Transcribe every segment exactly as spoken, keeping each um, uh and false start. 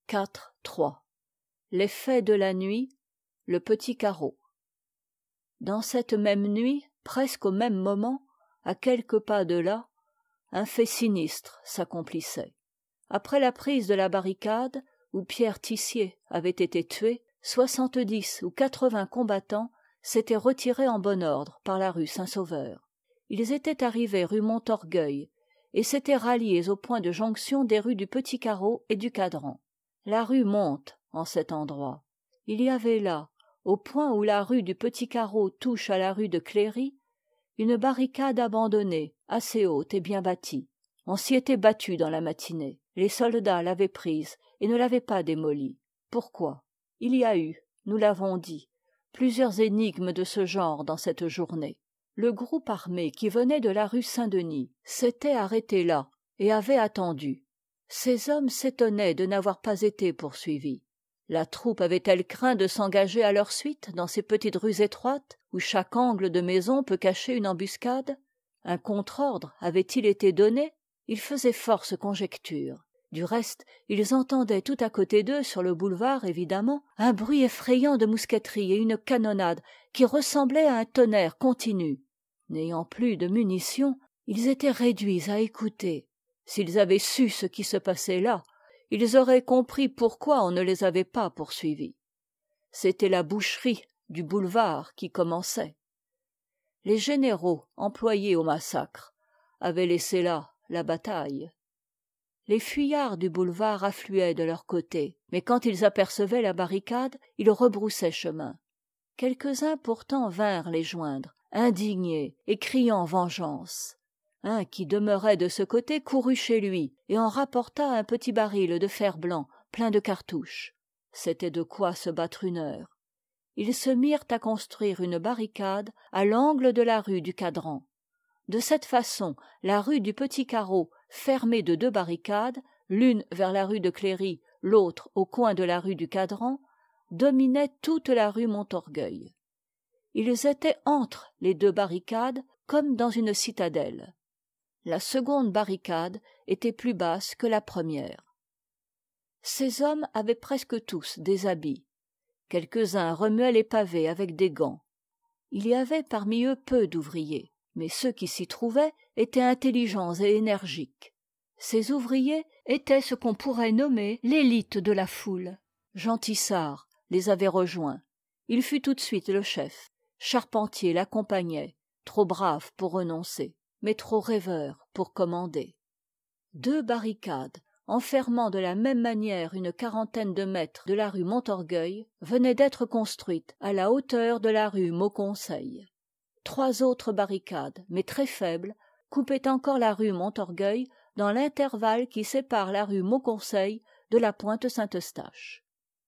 quatre trois l'effet de la nuit, le petit carreau. Dans cette même nuit, presque au même moment, à quelques pas de là, un fait sinistre s'accomplissait. Après la prise de la barricade, où Pierre Tissier avait été tué, soixante-dix ou quatre-vingts combattants s'étaient retirés en bon ordre par la rue Saint-Sauveur. Ils étaient arrivés rue Montorgueil et s'étaient ralliés au point de jonction des rues du Petit Carreau et du Cadran. La rue monte en cet endroit. Il y avait là, au point où la rue du Petit Carreau touche à la rue de Cléry, une barricade abandonnée, assez haute et bien bâtie. On s'y était battu dans la matinée. Les soldats l'avaient prise et ne l'avaient pas démolie. Pourquoi? Il y a eu, nous l'avons dit, plusieurs énigmes de ce genre dans cette journée. Le groupe armé qui venait de la rue Saint-Denis s'était arrêté là et avait attendu. Ces hommes s'étonnaient de n'avoir pas été poursuivis. La troupe avait-elle craint de s'engager à leur suite dans ces petites rues étroites où chaque angle de maison peut cacher une embuscade? Un contre-ordre avait-il été donné? Ils faisaient force conjectures. Du reste, ils entendaient tout à côté d'eux, sur le boulevard évidemment, un bruit effrayant de mousqueterie et une canonnade qui ressemblait à un tonnerre continu. N'ayant plus de munitions, ils étaient réduits à écouter. S'ils avaient su ce qui se passait là, ils auraient compris pourquoi on ne les avait pas poursuivis. C'était la boucherie du boulevard qui commençait. Les généraux employés au massacre avaient laissé là la bataille. Les fuyards du boulevard affluaient de leur côté, mais quand ils apercevaient la barricade, ils rebroussaient chemin. Quelques-uns pourtant vinrent les joindre, indignés et criant vengeance. Un qui demeurait de ce côté courut chez lui et en rapporta un petit baril de fer-blanc plein de cartouches. C'était de quoi se battre une heure. Ils se mirent à construire une barricade à l'angle de la rue du Cadran. De cette façon, la rue du Petit Carreau, fermée de deux barricades, l'une vers la rue de Cléry, l'autre au coin de la rue du Cadran, dominait toute la rue Montorgueil. Ils étaient entre les deux barricades comme dans une citadelle. La seconde barricade était plus basse que la première. Ces hommes avaient presque tous des habits. Quelques-uns remuaient les pavés avec des gants. Il y avait parmi eux peu d'ouvriers, mais ceux qui s'y trouvaient étaient intelligents et énergiques. Ces ouvriers étaient ce qu'on pourrait nommer l'élite de la foule. Jean Tissard les avait rejoints. Il fut tout de suite le chef. Charpentier l'accompagnait, trop brave pour renoncer, mais trop rêveur pour commander. Deux barricades, enfermant de la même manière une quarantaine de mètres de la rue Montorgueil, venaient d'être construites à la hauteur de la rue Mauconseil. Trois autres barricades, mais très faibles, coupaient encore la rue Montorgueil dans l'intervalle qui sépare la rue Mauconseil de la pointe Saint-Eustache.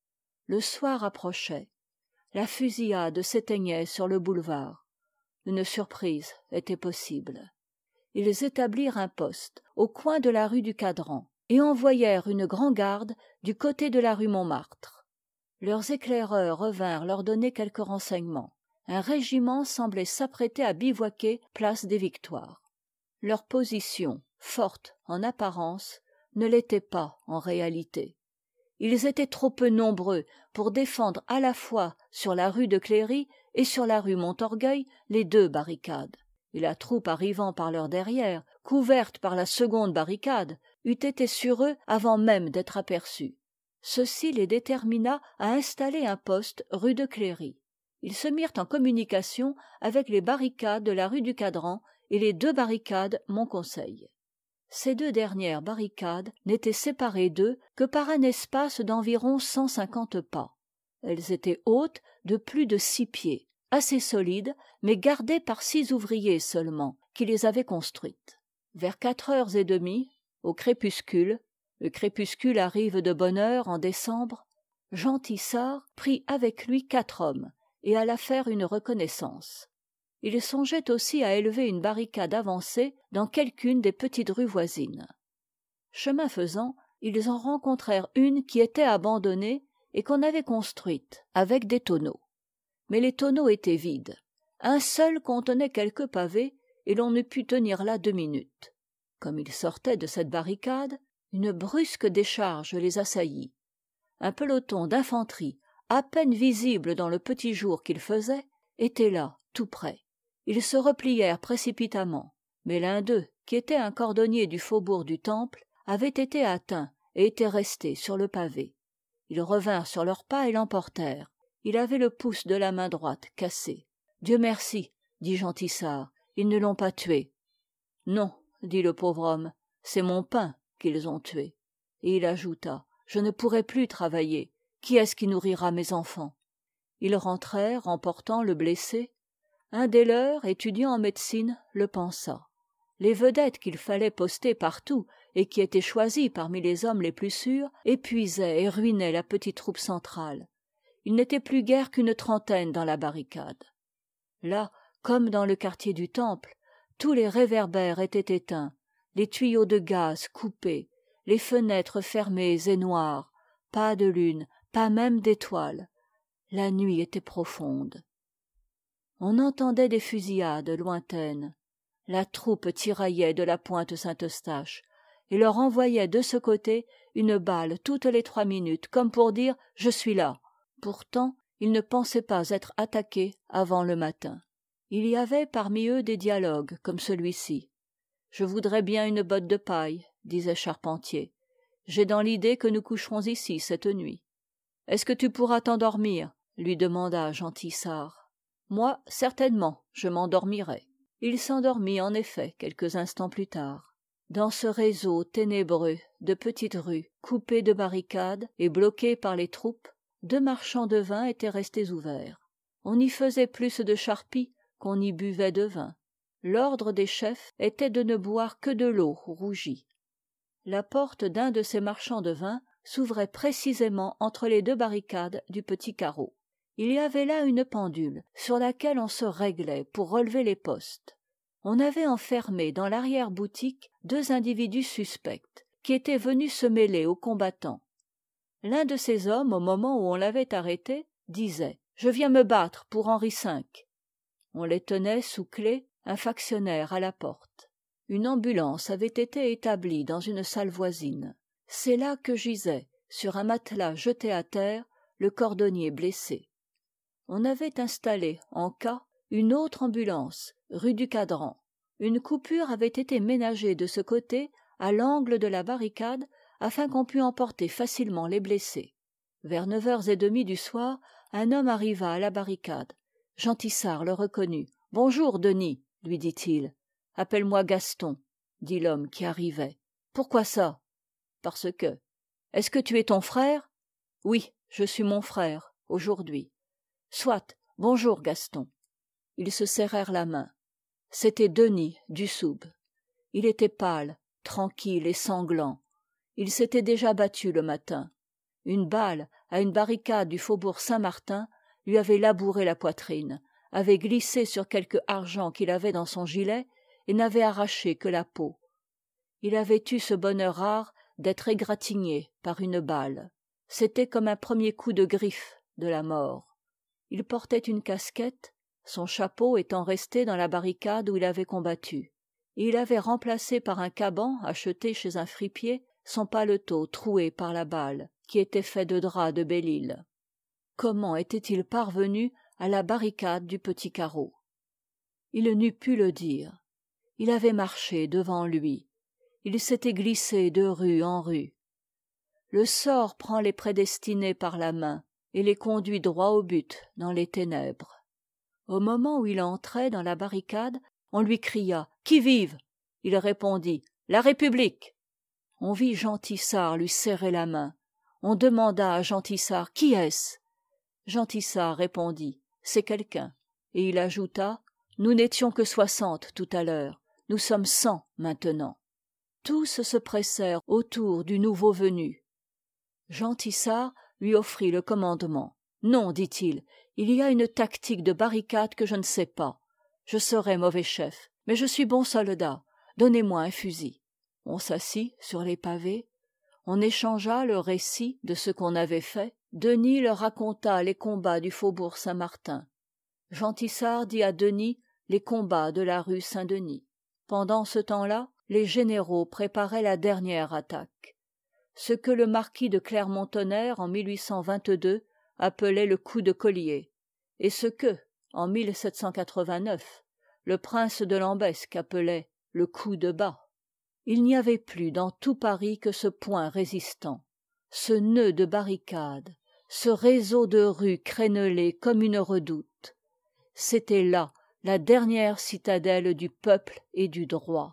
Le soir approchait. La fusillade s'éteignait sur le boulevard. Une surprise était possible. Ils établirent un poste au coin de la rue du Cadran et envoyèrent une grand'garde du côté de la rue Montmartre. Leurs éclaireurs revinrent leur donner quelques renseignements. Un régiment semblait s'apprêter à bivouaquer place des Victoires. Leur position, forte en apparence, ne l'était pas en réalité. Ils étaient trop peu nombreux pour défendre à la fois sur la rue de Cléry et sur la rue Montorgueil les deux barricades. Et la troupe arrivant par leur derrière, couverte par la seconde barricade, eût été sur eux avant même d'être aperçue. Ceci les détermina à installer un poste rue de Cléry. Ils se mirent en communication avec les barricades de la rue du Cadran et les deux barricades Montconseil. Ces deux dernières barricades n'étaient séparées d'eux que par un espace d'environ cent cinquante pas. Elles étaient hautes de plus de six pieds, assez solides, mais gardées par six ouvriers seulement, qui les avaient construites. Vers quatre heures et demie, au crépuscule, le crépuscule arrive de bonne heure en décembre, Jean Tissard prit avec lui quatre hommes et alla faire une reconnaissance. Il songeait aussi à élever une barricade avancée dans quelqu'une des petites rues voisines. Chemin faisant, ils en rencontrèrent une qui était abandonnée et qu'on avait construite avec des tonneaux. Mais les tonneaux étaient vides. Un seul contenait quelques pavés et l'on ne put tenir là deux minutes. Comme ils sortaient de cette barricade, une brusque décharge les assaillit. Un peloton d'infanterie, à peine visible dans le petit jour qu'il faisait, était là, tout près. Ils se replièrent précipitamment, mais l'un d'eux, qui était un cordonnier du faubourg du Temple, avait été atteint et était resté sur le pavé. Ils revinrent sur leurs pas et l'emportèrent. Il avait le pouce de la main droite cassé. « Dieu merci, dit Jean Tissard, ils ne l'ont pas tué. » « Non, dit le pauvre homme, c'est mon pain qu'ils ont tué. » Et il ajouta, « Je ne pourrai plus travailler. Qui est-ce qui nourrira mes enfants ?» Ils rentrèrent emportant le blessé. Un des leurs, étudiant en médecine, le pansa. Les vedettes qu'il fallait poster partout et qui étaient choisies parmi les hommes les plus sûrs épuisaient et ruinaient la petite troupe centrale. Il n'était plus guère qu'une trentaine dans la barricade. Là, comme dans le quartier du Temple, tous les réverbères étaient éteints, les tuyaux de gaz coupés, les fenêtres fermées et noires, pas de lune, pas même d'étoiles. La nuit était profonde. On entendait des fusillades lointaines. La troupe tiraillait de la pointe Saint-Eustache et leur envoyait de ce côté une balle toutes les trois minutes, comme pour dire « Je suis là ». Pourtant, ils ne pensaient pas être attaqués avant le matin. Il y avait parmi eux des dialogues comme celui-ci. « Je voudrais bien une botte de paille, » disait Charpentier. « J'ai dans l'idée que nous coucherons ici cette nuit. »« Est-ce que tu pourras t'endormir ?» lui demanda Jean Tissard. « Moi, certainement, je m'endormirai. » Il s'endormit en effet quelques instants plus tard. Dans ce réseau ténébreux de petites rues, coupées de barricades et bloquées par les troupes, deux marchands de vin étaient restés ouverts. On y faisait plus de charpie qu'on n'y buvait de vin. L'ordre des chefs était de ne boire que de l'eau rougie. La porte d'un de ces marchands de vin s'ouvrait précisément entre les deux barricades du petit carreau. Il y avait là une pendule sur laquelle on se réglait pour relever les postes. On avait enfermé dans l'arrière-boutique deux individus suspects qui étaient venus se mêler aux combattants. L'un de ces hommes, au moment où on l'avait arrêté, disait « Je viens me battre pour Henri cinq ». On les tenait sous clef, un factionnaire à la porte. Une ambulance avait été établie dans une salle voisine. C'est là que gisait, sur un matelas jeté à terre, le cordonnier blessé. On avait installé, en cas, une autre ambulance, rue du Cadran. Une coupure avait été ménagée de ce côté, à l'angle de la barricade, afin qu'on pût emporter facilement les blessés. Vers neuf heures trente du soir, un homme arriva à la barricade. Jean Tissard le reconnut. « Bonjour, Denis, lui dit-il. « Appelle-moi Gaston, dit l'homme qui arrivait. « Pourquoi ça ?»« Parce que... »« Est-ce que tu es ton frère ?»« Oui, je suis mon frère, aujourd'hui. »« Soit, bonjour Gaston. » Ils se serrèrent la main. C'était Denis Dussoub. Il était pâle, tranquille et sanglant. Il s'était déjà battu le matin. Une balle, à une barricade du faubourg Saint-Martin, lui avait labouré la poitrine, avait glissé sur quelque argent qu'il avait dans son gilet et n'avait arraché que la peau. Il avait eu ce bonheur rare d'être égratigné par une balle. C'était comme un premier coup de griffe de la mort. Il portait une casquette, son chapeau étant resté dans la barricade où il avait combattu, et il avait remplacé par un caban acheté chez un fripier son paletot troué par la balle, qui était fait de drap de Belle-Île. Comment était-il parvenu à la barricade du petit carreau? Il n'eût pu le dire. Il avait marché devant lui. Il s'était glissé de rue en rue. Le sort prend les prédestinés par la main et les conduit droit au but dans les ténèbres. Au moment où il entrait dans la barricade, on lui cria « Qui vive ?» Il répondit « La République !» On vit Jean Tissard lui serrer la main. On demanda à Jean Tissard « Qui est-ce ?» Jean Tissard répondit « C'est quelqu'un ». Et il ajouta « Nous n'étions que soixante tout à l'heure, nous sommes cent maintenant. » Tous se pressèrent autour du nouveau venu. Jean Tissard lui offrit le commandement. « Non, dit-il, il y a une tactique de barricade que je ne sais pas. Je serai mauvais chef, mais je suis bon soldat. Donnez-moi un fusil. » On s'assit sur les pavés. On échangea le récit de ce qu'on avait fait. Denis leur raconta les combats du faubourg Saint-Martin. Jean Tissard dit à Denis les combats de la rue Saint-Denis. Pendant ce temps-là, les généraux préparaient la dernière attaque. ce que le marquis de Clermont-Tonnerre en mille huit cent vingt-deux appelait le coup de collier, et ce que, en mille sept cent quatre-vingt-neuf, le prince de Lambesc appelait le coup de bas. Il n'y avait plus dans tout Paris que ce point résistant, ce nœud de barricades, ce réseau de rues crénelées comme une redoute. C'était là la dernière citadelle du peuple et du droit.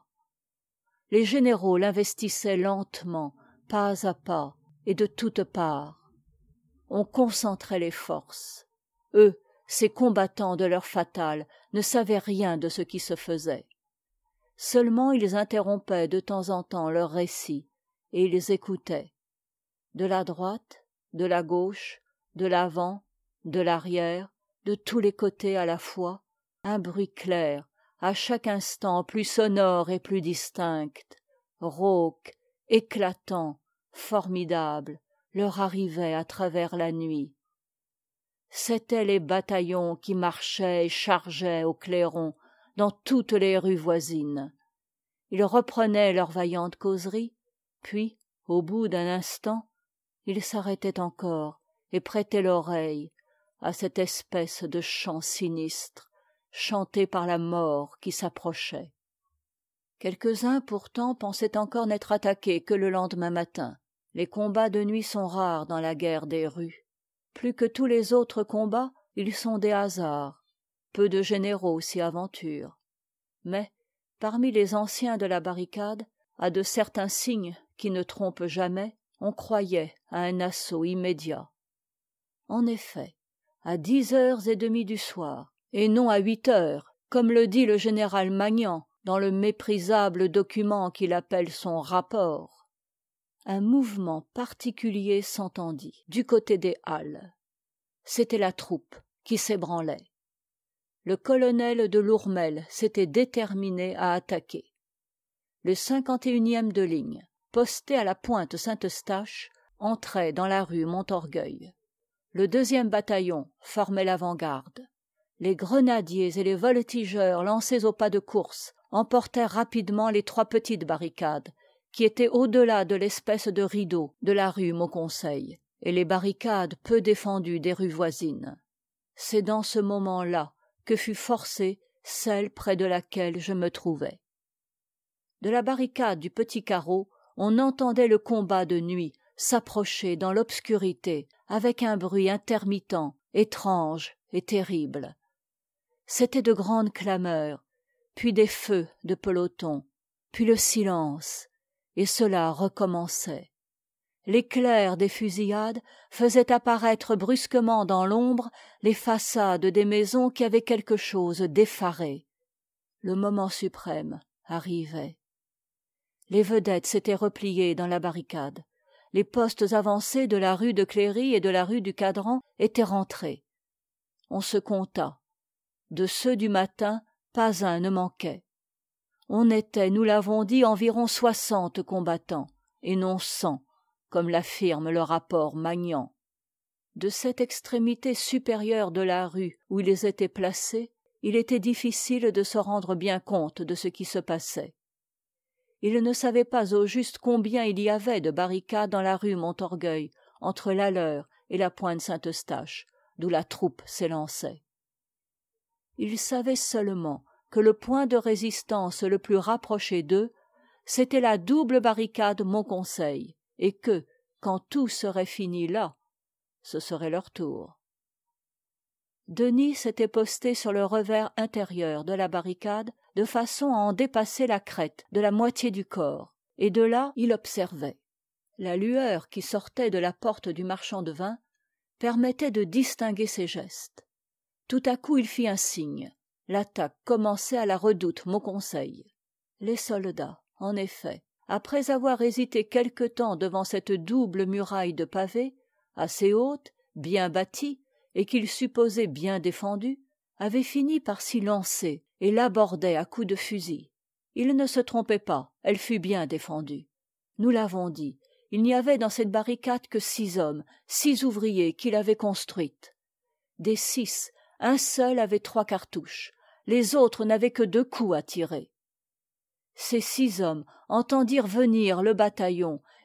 Les généraux l'investissaient lentement, pas à pas, et de toutes parts. On concentrait les forces. Eux, ces combattants de l'heure fatale, ne savaient rien de ce qui se faisait. Seulement ils interrompaient de temps en temps leur récit, et ils écoutaient. De la droite, de la gauche, de l'avant, de l'arrière, de tous les côtés à la fois, un bruit clair, à chaque instant plus sonore et plus distinct, rauque, éclatant, formidable, leur arrivait à travers la nuit. C'étaient les bataillons qui marchaient et chargeaient au clairon dans toutes les rues voisines. Ils reprenaient leur vaillante causerie, puis, au bout d'un instant, ils s'arrêtaient encore et prêtaient l'oreille à cette espèce de chant sinistre chanté par la mort qui s'approchait. Quelques-uns pourtant pensaient encore n'être attaqués que le lendemain matin. Les combats de nuit sont rares dans la guerre des rues. Plus que tous les autres combats, ils sont des hasards. Peu de généraux s'y aventurent. Mais, parmi les anciens de la barricade, à de certains signes qui ne trompent jamais, on croyait à un assaut immédiat. En effet, à dix heures et demie du soir, et non à huit heures, comme le dit le général Magnan dans le méprisable document qu'il appelle son rapport, un mouvement particulier s'entendit du côté des Halles. C'était la troupe qui s'ébranlait. Le colonel de Lourmel s'était déterminé à attaquer. Le cinquante et unième de ligne, posté à la pointe Saint-Eustache, entrait dans la rue Montorgueil. Le deuxième bataillon formait l'avant-garde. Les grenadiers et les voltigeurs lancés au pas de course emportèrent rapidement les trois petites barricades qui étaient au-delà de l'espèce de rideau de la rue Mauconseil et les barricades peu défendues des rues voisines. C'est dans ce moment-là que fut forcée celle près de laquelle je me trouvais. De la barricade du Petit Carreau, on entendait le combat de nuit s'approcher dans l'obscurité avec un bruit intermittent, étrange et terrible. C'étaient de grandes clameurs, puis des feux de peloton, puis le silence, et cela recommençait. L'éclair des fusillades faisait apparaître brusquement dans l'ombre les façades des maisons qui avaient quelque chose d'effaré. Le moment suprême arrivait. Les vedettes s'étaient repliées dans la barricade. Les postes avancés de la rue de Cléry et de la rue du Cadran étaient rentrés. On se compta. De ceux du matin, pas un ne manquait. On était, nous l'avons dit, environ soixante combattants, et non cent, comme l'affirme le rapport Magnan. De cette extrémité supérieure de la rue où ils étaient placés, il était difficile de se rendre bien compte de ce qui se passait. Ils ne savaient pas au juste combien il y avait de barricades dans la rue Montorgueil, entre la leur et la pointe Saint-Eustache, d'où la troupe s'élançait. Ils savaient seulement que le point de résistance le plus rapproché d'eux, c'était la double barricade Mauconseil, et que, quand tout serait fini là, ce serait leur tour. Denis s'était posté sur le revers intérieur de la barricade de façon à en dépasser la crête de la moitié du corps, et de là il observait. La lueur qui sortait de la porte du marchand de vin permettait de distinguer ses gestes. Tout à coup il fit un signe. L'attaque commençait à la redoute Mauconseil. Les soldats, en effet, après avoir hésité quelque temps devant cette double muraille de pavés, assez haute, bien bâtie, et qu'ils supposaient bien défendue, avaient fini par s'y lancer et l'abordaient à coups de fusil. Ils ne se trompaient pas, elle fut bien défendue. Nous l'avons dit, il n'y avait dans cette barricade que six hommes, six ouvriers qui l'avaient construite. Des six, un seul avait trois cartouches, les autres n'avaient que deux coups à tirer. Ces six hommes entendirent venir le bataillon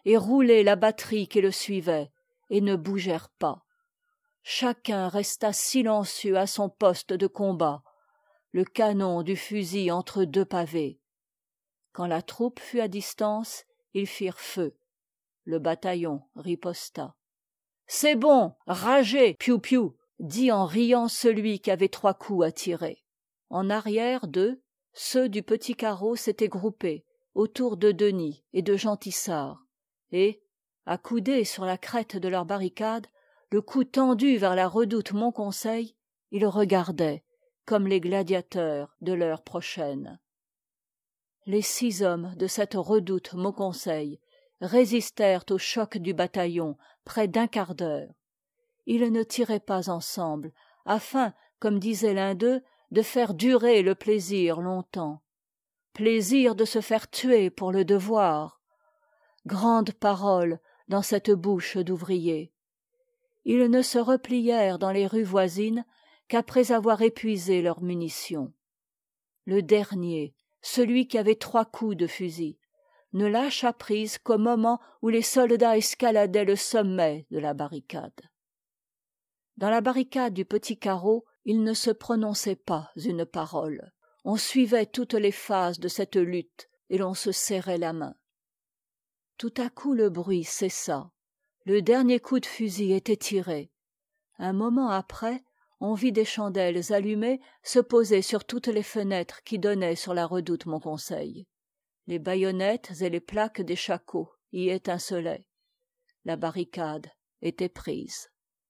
et rouler la batterie qui le suivait, et ne bougèrent pas. Chacun resta silencieux à son poste de combat, le canon du fusil entre deux pavés. Quand la troupe fut à distance, ils firent feu. Le bataillon riposta. « C'est bon, ragez, piou-piou !» dit en riant celui qui avait trois coups à tirer. En arrière d'eux, ceux du petit carreau s'étaient groupés autour de Denys et de Jean Tissard, et, accoudés sur la crête de leur barricade, le cou tendu vers la redoute Montconseil, ils regardaient comme les gladiateurs de l'heure prochaine. Les six hommes de cette redoute Mauconseil résistèrent au choc du bataillon près d'un quart d'heure. Ils ne tiraient pas ensemble, afin, comme disait l'un d'eux, de faire durer le plaisir longtemps. Plaisir de se faire tuer pour le devoir. Grande parole dans cette bouche d'ouvrier. Ils ne se replièrent dans les rues voisines qu'après avoir épuisé leurs munitions. Le dernier, celui qui avait trois coups de fusil, ne lâcha prise qu'au moment où les soldats escaladaient le sommet de la barricade. Dans la barricade du petit carreau, il ne se prononçait pas une parole. On suivait toutes les phases de cette lutte et l'on se serrait la main. Tout à coup le bruit cessa. Le dernier coup de fusil était tiré. Un moment après, on vit des chandelles allumées se poser sur toutes les fenêtres qui donnaient sur la redoute Montconseil. Les baïonnettes et les plaques des shakos y étincelaient. La barricade était prise.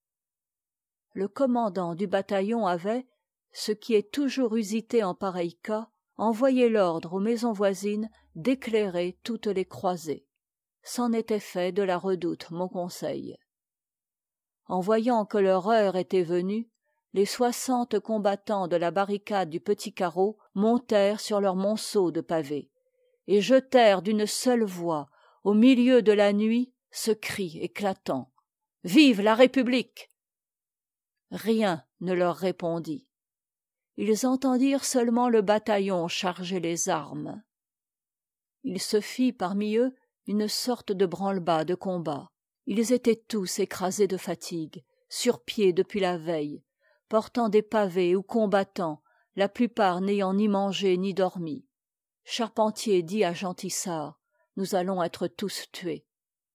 Le commandant du bataillon avait, ce qui est toujours usité en pareil cas, envoyé l'ordre aux maisons voisines d'éclairer toutes les croisées. C'en était fait de la redoute Montconseil. En voyant que leur heure était venue, les soixante combattants de la barricade du petit carreau montèrent sur leurs monceaux de pavés et jetèrent d'une seule voix au milieu de la nuit ce cri éclatant: « Vive la République !» Rien ne leur répondit. Ils entendirent seulement le bataillon charger les armes. Il se fit parmi eux une sorte de branle-bas de combat. Ils étaient tous écrasés de fatigue, sur pied depuis la veille, portant des pavés ou combattant, la plupart n'ayant ni mangé ni dormi. Charpentier dit à Jean Tissard: « Nous allons être tous tués. »« Parbleu !»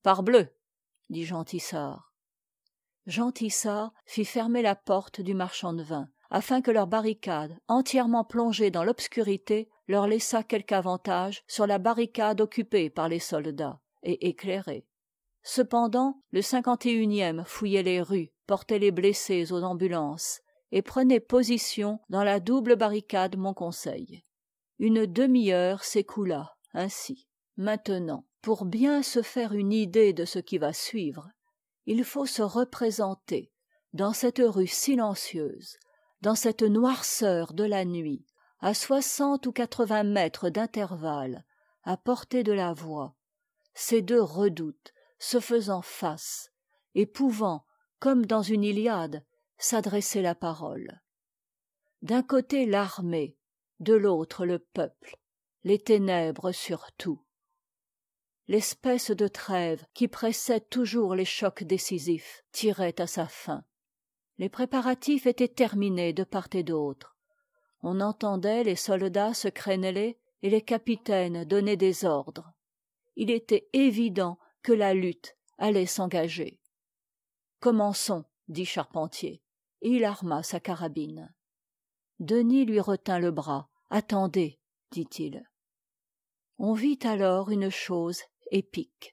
dit Jean Tissard. Jean Tissard fit fermer la porte du marchand de vin, afin que leur barricade, entièrement plongée dans l'obscurité, leur laissât quelque avantage sur la barricade occupée par les soldats, et éclairée. Cependant, le cinquante et unième fouillait les rues, portait les blessés aux ambulances, et prenait position dans la double barricade Montconseil. Une demi-heure s'écoula ainsi. Maintenant, pour bien se faire une idée de ce qui va suivre, il faut se représenter, dans cette rue silencieuse, dans cette noirceur de la nuit, à soixante ou quatre-vingts mètres d'intervalle, à portée de la voix, ces deux redoutes se faisant face, et pouvant, comme dans une Iliade, s'adresser la parole. D'un côté l'armée, de l'autre le peuple, les ténèbres surtout. L'espèce de trêve qui précède toujours les chocs décisifs tirait à sa fin. Les préparatifs étaient terminés de part et d'autre. On entendait les soldats se créneler et les capitaines donner des ordres. Il était évident que la lutte allait s'engager. « Commençons, » dit Charpentier, et il arma sa carabine. Denys lui retint le bras. « Attendez, » dit-il. On vit alors une chose épique.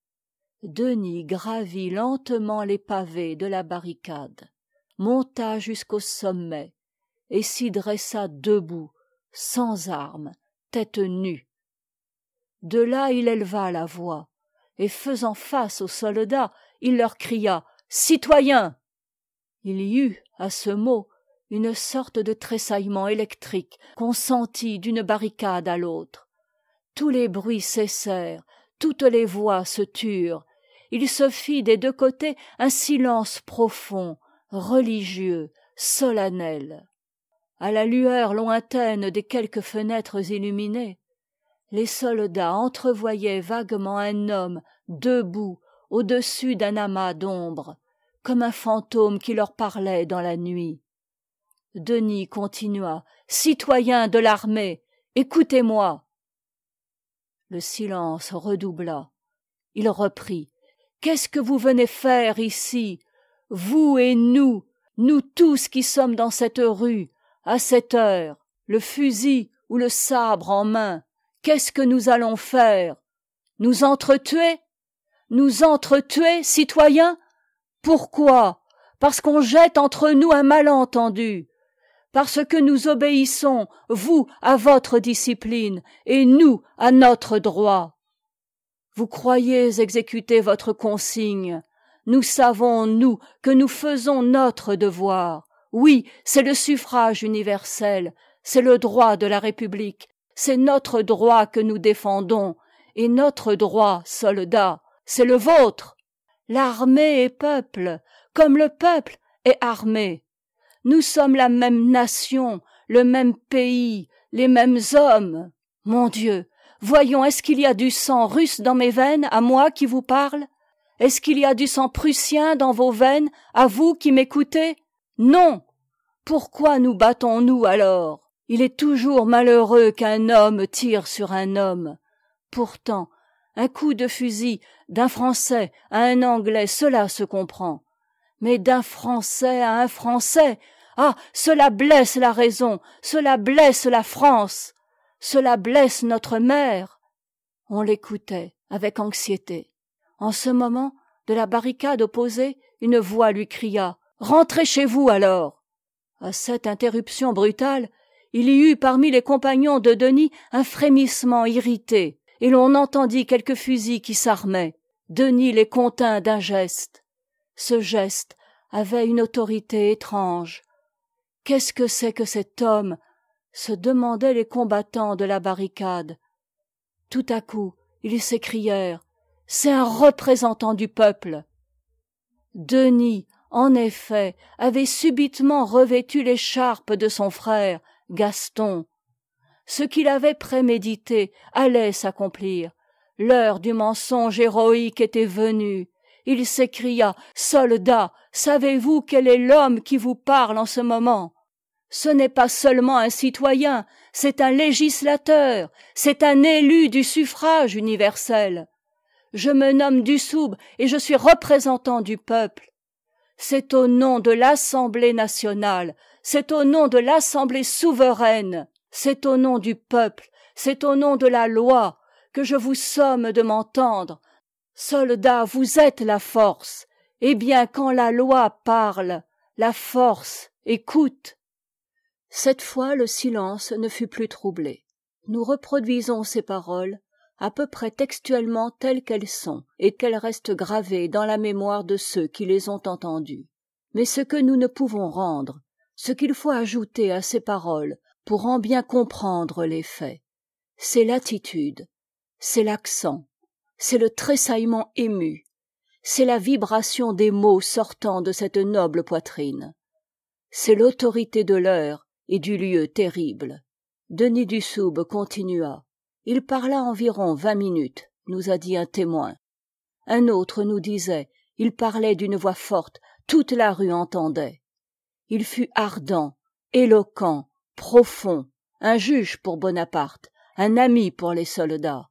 Denys gravit lentement les pavés de la barricade, monta jusqu'au sommet et s'y dressa debout, sans armes, tête nue. De là il éleva la voix, et faisant face aux soldats, il leur cria: « Citoyens !» Il y eut, à ce mot, une sorte de tressaillement électrique qu'on sentit d'une barricade à l'autre. Tous les bruits cessèrent, toutes les voix se turent. Il se fit des deux côtés un silence profond, religieux, solennel. À la lueur lointaine des quelques fenêtres illuminées, Les soldats entrevoyaient vaguement un homme debout au-dessus d'un amas d'ombre, comme un fantôme qui leur parlait dans la nuit. Denis continua: « Citoyens de l'armée, écoutez-moi. » Le silence redoubla. Il reprit: « Qu'est-ce que vous venez faire ici, vous et nous, nous tous qui sommes dans cette rue, à cette heure, le fusil ou le sabre en main? Qu'est-ce que nous allons faire? Nous entretuer? Nous entretuer, citoyens? Pourquoi? Parce qu'on jette entre nous un malentendu, parce que nous obéissons, vous, à votre discipline, et nous, à notre droit. Vous croyez exécuter votre consigne. Nous savons, nous, que nous faisons notre devoir. Oui, c'est le suffrage universel, c'est le droit de la République, c'est notre droit que nous défendons, et notre droit, soldats, c'est le vôtre. L'armée est peuple, comme le peuple est armée. Nous sommes la même nation, le même pays, les mêmes hommes. Mon Dieu, voyons, est-ce qu'il y a du sang russe dans mes veines, à moi qui vous parle? Est-ce qu'il y a du sang prussien dans vos veines, à vous qui m'écoutez? Non. Pourquoi nous battons-nous alors? Il est toujours malheureux qu'un homme tire sur un homme. Pourtant, un coup de fusil d'un Français à un Anglais, cela se comprend. Mais d'un Français à un Français, ah, cela blesse la raison, cela blesse la France, cela blesse notre mère. On l'écoutait avec anxiété. En ce moment, de la barricade opposée, une voix lui cria: « Rentrez chez vous alors !» À cette interruption brutale, il y eut parmi les compagnons de Denis un frémissement irrité, et l'on entendit quelques fusils qui s'armaient. Denis les contint d'un geste. Ce geste avait une autorité étrange. Qu'est-ce que c'est que cet homme? Se demandaient les combattants de la barricade. Tout à coup, ils s'écrièrent: « C'est un représentant du peuple !» Denis, en effet, avait subitement revêtu l'écharpe de son frère, Gaston. Ce qu'il avait prémédité allait s'accomplir. L'heure du mensonge héroïque était venue. Il s'écria: « Soldats, savez-vous quel est l'homme qui vous parle en ce moment? Ce n'est pas seulement un citoyen, c'est un législateur, c'est un élu du suffrage universel. Je me nomme Dussoub et je suis représentant du peuple. C'est au nom de l'Assemblée nationale, c'est au nom de l'Assemblée souveraine, c'est au nom du peuple, c'est au nom de la loi que je vous somme de m'entendre. Soldats, vous êtes la force. Eh bien, quand la loi parle, la force écoute. » Cette fois, le silence ne fut plus troublé. Nous reproduisons ces paroles à peu près textuellement telles qu'elles sont, et qu'elles restent gravées dans la mémoire de ceux qui les ont entendues. Mais ce que nous ne pouvons rendre, ce qu'il faut ajouter à ces paroles pour en bien comprendre les faits, c'est l'attitude, c'est l'accent, c'est le tressaillement ému, c'est la vibration des mots sortant de cette noble poitrine. C'est l'autorité de l'heure et du lieu terrible. Denis Dussoub continua. Il parla environ vingt minutes, nous a dit un témoin. Un autre nous disait: il parlait d'une voix forte, toute la rue entendait. Il fut ardent, éloquent, profond, un juge pour Bonaparte, un ami pour les soldats.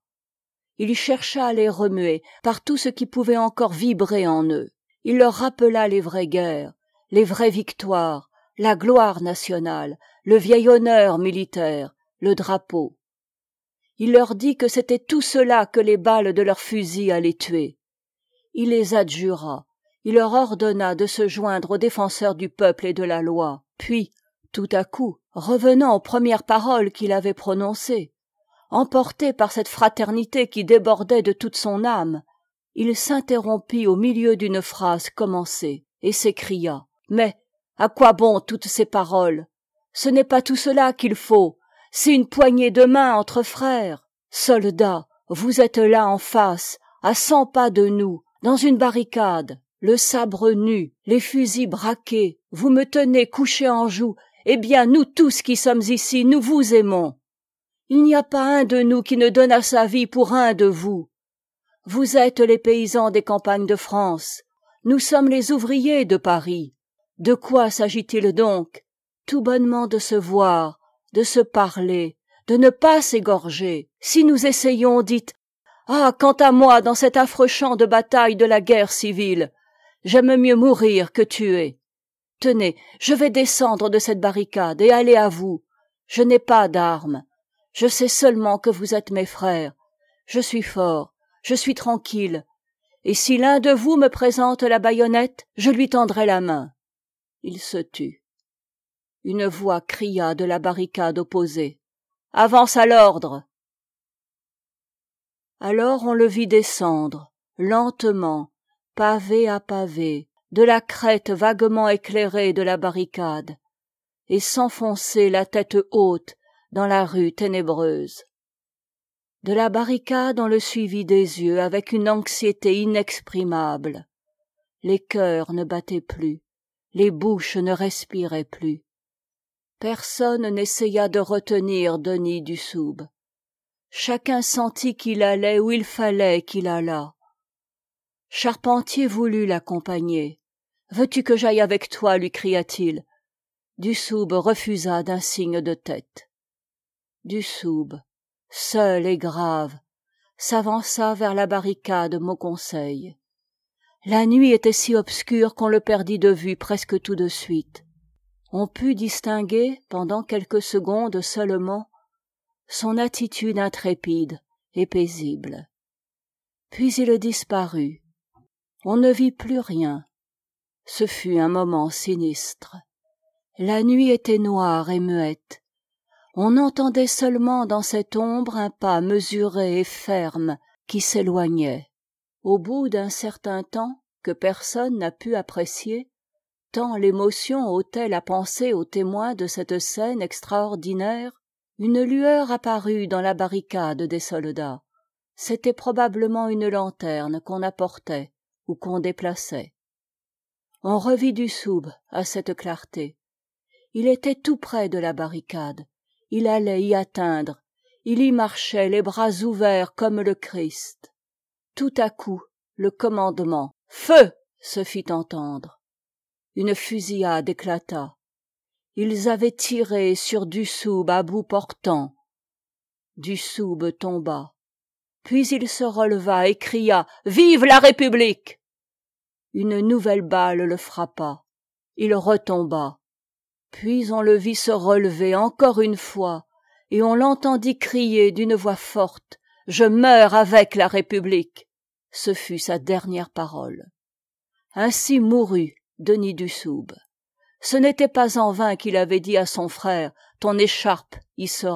Il chercha à les remuer par tout ce qui pouvait encore vibrer en eux. Il leur rappela les vraies guerres, les vraies victoires, la gloire nationale, le vieil honneur militaire, le drapeau. Il leur dit que c'était tout cela que les balles de leurs fusils allaient tuer. Il les adjura, il leur ordonna de se joindre aux défenseurs du peuple et de la loi. Puis, tout à coup, revenant aux premières paroles qu'il avait prononcées, emporté par cette fraternité qui débordait de toute son âme, il s'interrompit au milieu d'une phrase commencée et s'écria: « Mais à quoi bon toutes ces paroles? Ce n'est pas tout cela qu'il faut. C'est une poignée de main entre frères. Soldats, vous êtes là en face, à cent pas de nous, dans une barricade, le sabre nu, les fusils braqués, vous me tenez couché en joue. Eh bien, nous tous qui sommes ici, nous vous aimons. Il n'y a pas un de nous qui ne donnât sa vie pour un de vous. Vous êtes les paysans des campagnes de France. Nous sommes les ouvriers de Paris. De quoi s'agit-il donc? Tout bonnement de se voir, de se parler, de ne pas s'égorger. Si nous essayons, dites, ah, quant à moi, dans cet affreux champ de bataille de la guerre civile, j'aime mieux mourir que tuer. Tenez, je vais descendre de cette barricade et aller à vous. Je n'ai pas d'armes. Je sais seulement que vous êtes mes frères. Je suis fort, je suis tranquille. Et si l'un de vous me présente la baïonnette, je lui tendrai la main. Il se tut. Une voix cria de la barricade opposée. Avance à l'ordre! Alors on le vit descendre, lentement, pavé à pavé, de la crête vaguement éclairée de la barricade, et s'enfoncer la tête haute dans la rue ténébreuse. De la barricade on le suivit des yeux avec une anxiété inexprimable. Les cœurs ne battaient plus, les bouches ne respiraient plus. Personne n'essaya de retenir Denis Dussoub. Chacun sentit qu'il allait où il fallait qu'il allât. Charpentier voulut l'accompagner. « Veux-tu que j'aille avec toi ?» lui cria-t-il. Dussoub refusa d'un signe de tête. Dussoub, seul et grave, s'avança vers la barricade Mauconseil. La nuit était si obscure qu'on le perdit de vue presque tout de suite. On put distinguer, pendant quelques secondes seulement, son attitude intrépide et paisible. Puis il disparut. On ne vit plus rien. Ce fut un moment sinistre. La nuit était noire et muette. On entendait seulement dans cette ombre un pas mesuré et ferme qui s'éloignait. Au bout d'un certain temps, que personne n'a pu apprécier, tant l'émotion ôtait la pensée aux témoins de cette scène extraordinaire, une lueur apparut dans la barricade des soldats. C'était probablement une lanterne qu'on apportait ou qu'on déplaçait. On revit Dussoub à cette clarté. Il était tout près de la barricade. Il allait y atteindre. Il y marchait les bras ouverts comme le Christ. Tout à coup, le commandement « Feu !» se fit entendre. Une fusillade éclata. Ils avaient tiré sur Dussoub à bout portant. Dussoub tomba. Puis il se releva et cria « Vive la République !» Une nouvelle balle le frappa. Il retomba. Puis on le vit se relever encore une fois, et on l'entendit crier d'une voix forte « Je meurs avec la République !» Ce fut sa dernière parole. Ainsi mourut Denis Dussoub. Ce n'était pas en vain qu'il avait dit à son frère « Ton écharpe y sera ».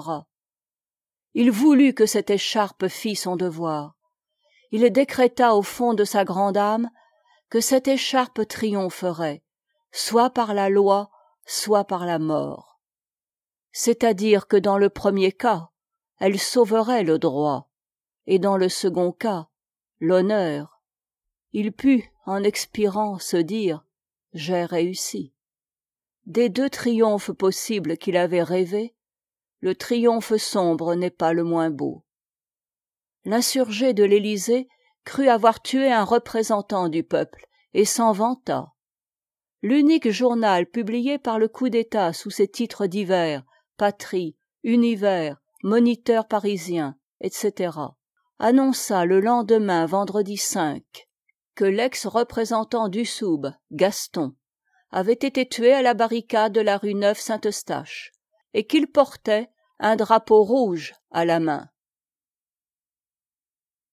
Il voulut que cette écharpe fît son devoir. Il décréta au fond de sa grande âme que cette écharpe triompherait, soit par la loi, soit par la mort. C'est-à-dire que dans le premier cas, elle sauverait le droit, et dans le second cas, l'honneur. Il put, en expirant, se dire « J'ai réussi ». Des deux triomphes possibles qu'il avait rêvés, le triomphe sombre n'est pas le moins beau. L'insurgé de l'Élysée crut avoir tué un représentant du peuple et s'en vanta. L'unique journal publié par le coup d'État sous ses titres divers, Patrie, Univers, Moniteur parisien, et cetera, annonça le lendemain, vendredi cinq, que l'ex-représentant Dussoub, Gaston, avait été tué à la barricade de la rue Neuve-Saint-Eustache, et qu'il portait un drapeau rouge à la main.